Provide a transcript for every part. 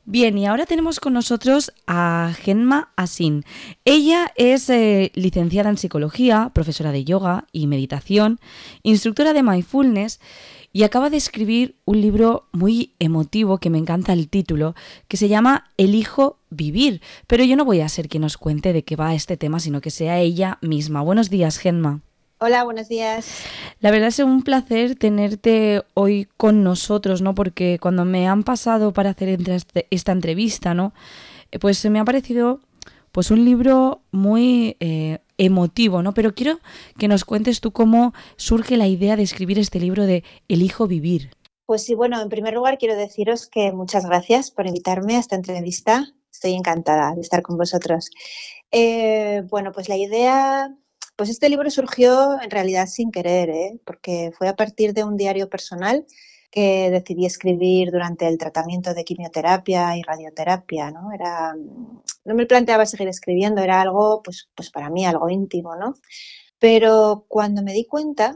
Bien, y ahora tenemos con nosotros a Gemma Asín. Ella es licenciada en psicología, profesora de yoga y meditación, instructora de mindfulness y acaba de escribir un libro muy emotivo que me encanta el título, que se llama Elijo vivir. Pero yo no voy a ser quien nos cuente de qué va este tema, sino que sea ella misma. Buenos días, Gemma. Hola, buenos días. La verdad es un placer tenerte hoy con nosotros, ¿no? Porque cuando me han pasado para hacer esta entrevista, ¿no? Pues se me ha parecido pues un libro muy emotivo, ¿no? Pero quiero que nos cuentes tú cómo surge la idea de escribir este libro de Elijo vivir. Pues sí, bueno, en primer lugar quiero deciros que muchas gracias por invitarme a esta entrevista. Estoy encantada de estar con vosotros. Bueno, pues la idea, pues este libro surgió en realidad sin querer, porque fue a partir de un diario personal que decidí escribir durante el tratamiento de quimioterapia y radioterapia, ¿no? No me planteaba seguir escribiendo, era algo, pues para mí, algo íntimo, ¿no? Pero cuando me di cuenta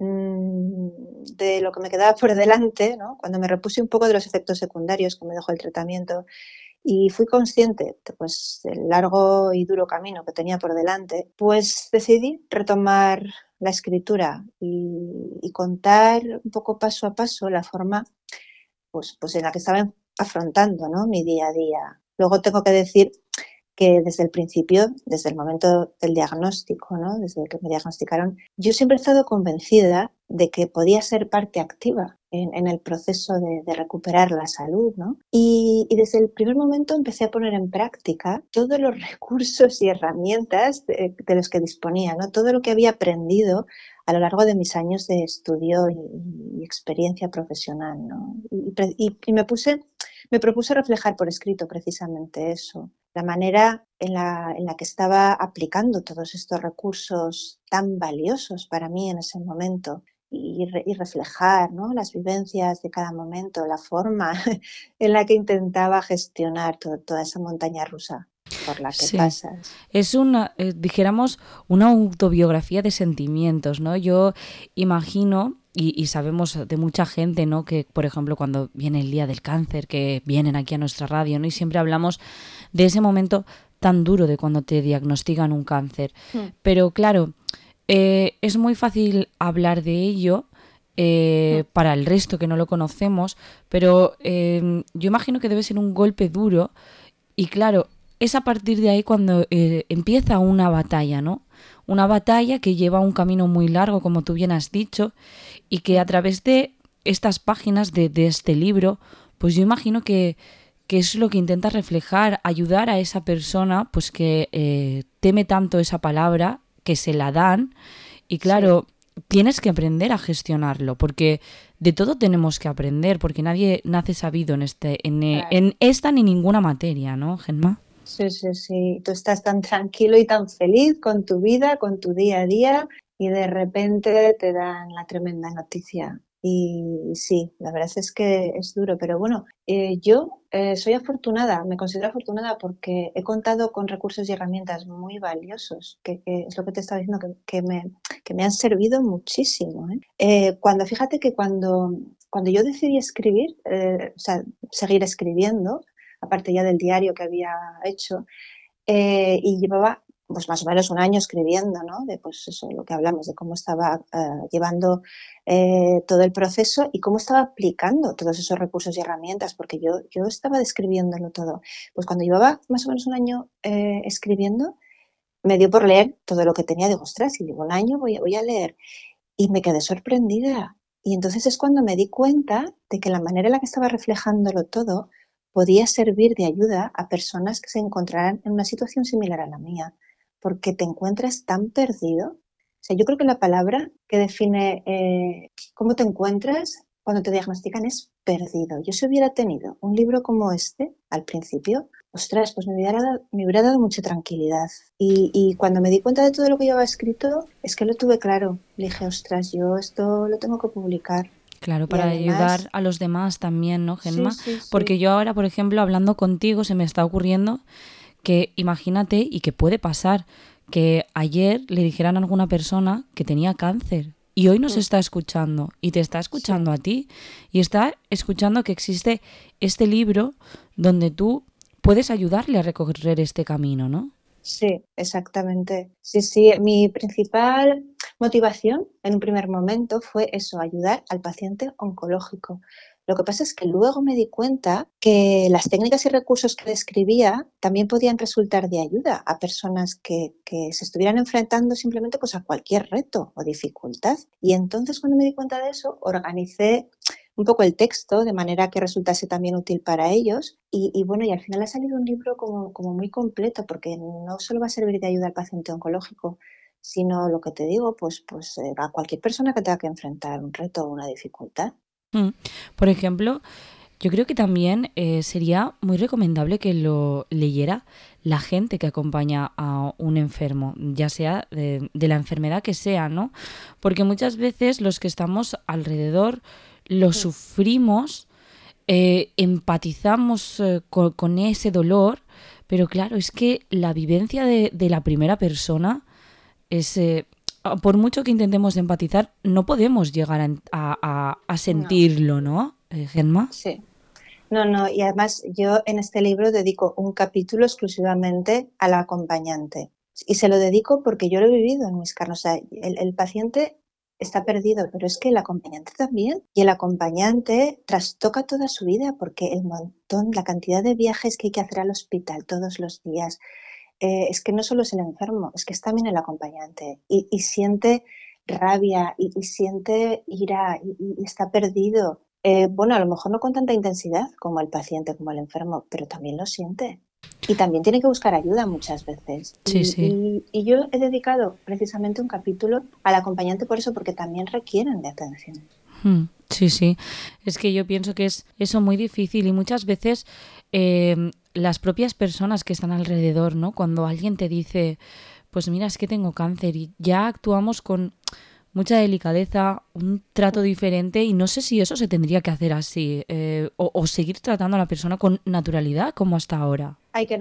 de lo que me quedaba por delante, ¿no? Cuando me repuse un poco de los efectos secundarios que me dejó el tratamiento y fui consciente pues, del largo y duro camino que tenía por delante, pues decidí retomar la escritura y contar un poco paso a paso la forma pues en la que estaba afrontando, ¿no? Mi día a día. Luego tengo que decir que desde el principio, desde el momento del diagnóstico, ¿no? Desde que me diagnosticaron, yo siempre he estado convencida de que podía ser parte activa en el proceso de recuperar la salud, ¿no? Y desde el primer momento empecé a poner en práctica todos los recursos y herramientas de los que disponía, ¿no? Todo lo que había aprendido a lo largo de mis años de estudio y experiencia profesional, ¿no? Y me propuse reflejar por escrito precisamente eso, la manera en la que estaba aplicando todos estos recursos tan valiosos para mí en ese momento y reflejar, ¿no? Las vivencias de cada momento, la forma en la que intentaba gestionar toda esa montaña rusa por la que Sí, pasas. es dijéramos, una autobiografía de sentimientos, ¿no? Yo imagino, y sabemos de mucha gente, ¿no? Que, por ejemplo, cuando viene el día del cáncer, que vienen aquí a nuestra radio, ¿no? Y siempre hablamos de ese momento tan duro de cuando te diagnostican un cáncer. Pero claro, es muy fácil hablar de ello para el resto que no lo conocemos, pero yo imagino que debe ser un golpe duro y claro, es a partir de ahí cuando empieza una batalla, ¿no? Una batalla que lleva un camino muy largo, como tú bien has dicho, y que a través de estas páginas de este libro, pues yo imagino que es lo que intenta reflejar, ayudar a esa persona pues que teme tanto esa palabra, que se la dan, y claro, tienes que aprender a gestionarlo, porque de todo tenemos que aprender, porque nadie nace sabido en esta ni ninguna materia, ¿no, Gemma? Sí, sí, sí. Tú estás tan tranquilo y tan feliz con tu vida, con tu día a día y de repente te dan la tremenda noticia. Y sí, la verdad es que es duro, pero bueno, yo soy afortunada, me considero afortunada porque he contado con recursos y herramientas muy valiosos, que es lo que te estaba diciendo, que me han servido muchísimo, ¿eh? Fíjate que cuando yo decidí escribir, o sea, seguir escribiendo, aparte ya del diario que había hecho, y llevaba pues más o menos un año escribiendo, ¿no? De pues eso, lo que hablamos, de cómo estaba llevando todo el proceso y cómo estaba aplicando todos esos recursos y herramientas, porque yo estaba describiéndolo todo. Pues cuando llevaba más o menos un año escribiendo, me dio por leer todo lo que tenía. Digo, ostras, si llevo un año voy a leer. Y me quedé sorprendida. Y entonces es cuando me di cuenta de que la manera en la que estaba reflejándolo todo podía servir de ayuda a personas que se encontraran en una situación similar a la mía, porque te encuentras tan perdido. O sea, yo creo que la palabra que define cómo te encuentras cuando te diagnostican es perdido. Yo si hubiera tenido un libro como este al principio, ostras, pues me hubiera dado mucha tranquilidad. Y cuando me di cuenta de todo lo que llevaba escrito, es que lo tuve claro. Le dije, ostras, yo esto lo tengo que publicar. Claro, Y para ayudar además, a los demás también, ¿no, sí, Gemma? sí, Porque sí. yo ahora, por ejemplo, hablando contigo, se me está ocurriendo que imagínate, y que puede pasar, que ayer le dijeran a alguna persona que tenía cáncer y hoy nos mm, está escuchando y te está sí. escuchando a ti y está escuchando que existe este libro donde tú puedes ayudarle a recorrer este camino, ¿no? Sí, exactamente. Sí, sí, mi principal motivación en un primer momento fue eso, ayudar al paciente oncológico. Lo que pasa es que luego me di cuenta que las técnicas y recursos que describía también podían resultar de ayuda a personas que se estuvieran enfrentando simplemente pues, a cualquier reto o dificultad. Y entonces cuando me di cuenta de eso, organicé un poco el texto de manera que resultase también útil para ellos. Y bueno, y al final ha salido un libro como muy completo, porque no solo va a servir de ayuda al paciente oncológico, sino lo que te digo, pues a cualquier persona que tenga que enfrentar un reto o una dificultad. Mm. Por ejemplo, yo creo que también sería muy recomendable que lo leyera la gente que acompaña a un enfermo, ya sea de la enfermedad que sea, ¿no? Porque muchas veces los que estamos alrededor lo Mm, sufrimos, empatizamos con ese dolor, pero claro, es que la vivencia de la primera persona es... por mucho que intentemos empatizar, no podemos llegar a No, sentirlo, ¿no, Gemma? sí. No, no, y además yo en este libro dedico un capítulo exclusivamente al acompañante. Y se lo dedico porque yo lo he vivido en mis carnes. O sea, el paciente está perdido, pero es que el acompañante también. Y el acompañante trastoca toda su vida porque el montón, la cantidad de viajes que hay que hacer al hospital todos los días, es que no solo es el enfermo, es que es también el acompañante. Y siente rabia y siente ira y está perdido. Bueno, a lo mejor no con tanta intensidad como el paciente, como el enfermo, pero también lo siente. Y también tiene que buscar ayuda muchas veces. Sí, sí. Y yo he dedicado precisamente un capítulo al acompañante por eso, porque también requieren de atención. Sí, sí. Es que yo pienso que es eso muy difícil y muchas veces las propias personas que están alrededor, ¿no? Cuando alguien te dice, pues mira, es que tengo cáncer y ya actuamos con mucha delicadeza, un trato diferente y no sé si eso se tendría que hacer así o seguir tratando a la persona con naturalidad como hasta ahora.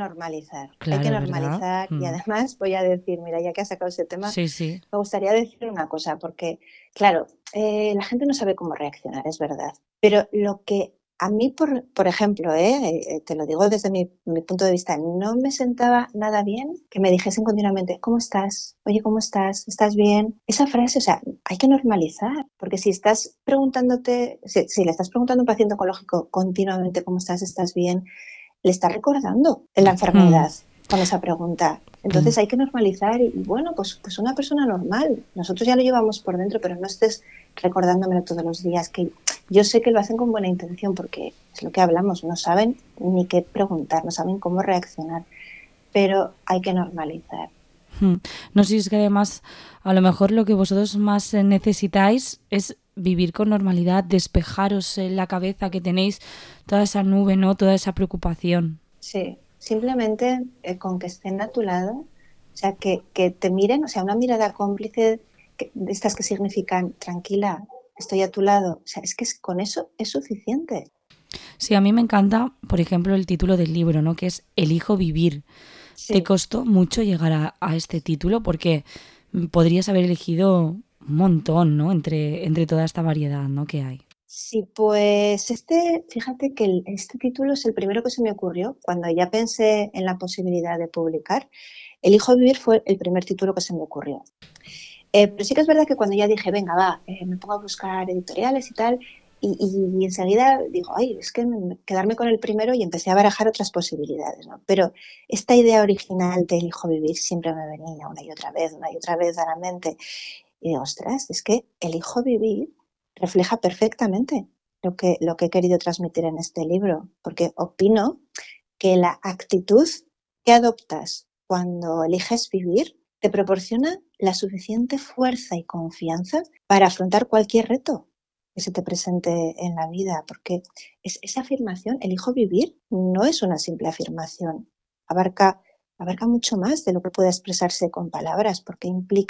Hay que Claro, ¿verdad? normalizar y además voy a decir, mira, ya que has sacado ese tema, Sí, sí. me gustaría decir una cosa, porque claro, la gente no sabe cómo reaccionar, es verdad, pero lo que a mí, por ejemplo, te lo digo desde mi punto de vista, no me sentaba nada bien que me dijesen continuamente, ¿cómo estás? Oye, ¿cómo estás? ¿Estás bien? Esa frase, o sea, hay que normalizar, porque si estás preguntándote, si le estás preguntando a un paciente oncológico continuamente, ¿cómo estás? ¿Estás bien? Le está recordando la Mm, enfermedad con esa pregunta. mm. Entonces hay que normalizar y bueno, pues una persona normal. Nosotros ya lo llevamos por dentro, pero no estés recordándomelo todos los días, que yo sé que lo hacen con buena intención porque es lo que hablamos, no saben ni qué preguntar, no saben cómo reaccionar, pero hay que normalizar. Hmm. No sé si es que además a lo mejor lo que vosotros más necesitáis es vivir con normalidad, despejaros la cabeza que tenéis toda esa nube, ¿no? Toda esa preocupación. Sí, simplemente con que estén a tu lado, o sea, que te miren, o sea, una mirada cómplice de estas que significan tranquila, estoy a tu lado, o sea, es que con eso es suficiente. Sí, a mí me encanta, por ejemplo, el título del libro, ¿no? Que es Elijo vivir. ¿Te Sí, costó mucho llegar a este título? Porque podrías haber elegido un montón, ¿no? Entre toda esta variedad, ¿no? Que hay. sí, pues fíjate que este título es el primero que se me ocurrió cuando ya pensé en la posibilidad de publicar. Elijo vivir fue el primer título que se me ocurrió. Pero sí que es verdad que cuando ya dije, venga, va, me pongo a buscar editoriales y tal, y enseguida digo, ay, es que quedarme con el primero y empecé a barajar otras posibilidades, ¿no? Pero esta idea original de elijo vivir siempre me venía una y otra vez a la mente. Y digo, ostras, es que elijo vivir refleja perfectamente lo que he querido transmitir en este libro, porque opino que la actitud que adoptas cuando eliges vivir te proporciona la suficiente fuerza y confianza para afrontar cualquier reto que se te presente en la vida, porque esa afirmación, elijo vivir, no es una simple afirmación, abarca, abarca mucho más de lo que puede expresarse con palabras, porque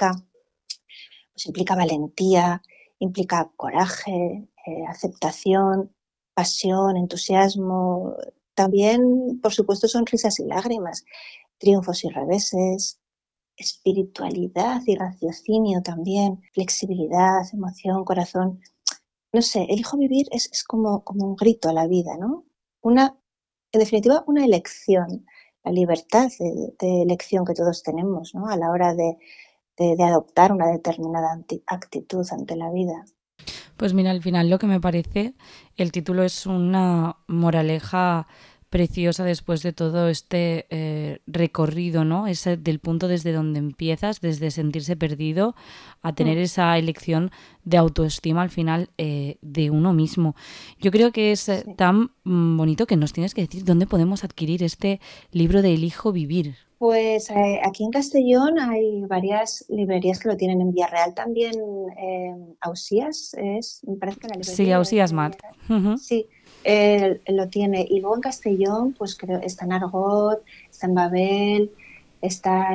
implica valentía, implica coraje, aceptación, pasión, entusiasmo, también, por supuesto, sonrisas y lágrimas, triunfos y reveses. espiritualidad y raciocinio también, flexibilidad, emoción, corazón. No sé, elijo vivir es como un grito a la vida, ¿no? En definitiva, una elección, la libertad de elección que todos tenemos, ¿no? A la hora de adoptar una determinada actitud ante la vida. Pues mira, al final lo que me parece, el título es una moraleja preciosa después de todo este recorrido, ¿no? Ese del punto desde donde empiezas, desde sentirse perdido, a tener esa elección de autoestima al final de uno mismo. Yo creo que es Sí. tan bonito que nos tienes que decir dónde podemos adquirir este libro de Elijo Vivir. Pues aquí en Castellón hay varias librerías que lo tienen. En Villarreal también. Ausías me parece que la Sí, librería Ausías de Mart. Villarreal. Ujú. Sí, lo tiene. Y luego en Castellón, pues creo, está en Argot, está en Babel, está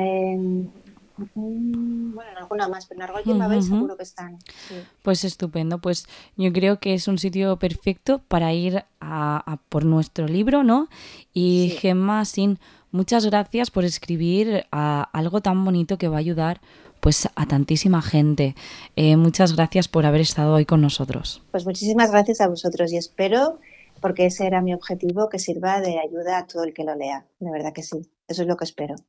bueno, en alguna más, pero en Argot y en Babel Ujú. seguro que están. Sí, Pues estupendo, pues yo creo que es un sitio perfecto para ir a por nuestro libro, ¿no? Y sí. Gemma, Sin, muchas gracias por escribir algo tan bonito que va a ayudar pues a tantísima gente. Muchas gracias por haber estado hoy con nosotros. Pues muchísimas gracias a vosotros y espero, porque ese era mi objetivo, que sirva de ayuda a todo el que lo lea. De verdad que sí. Eso es lo que espero.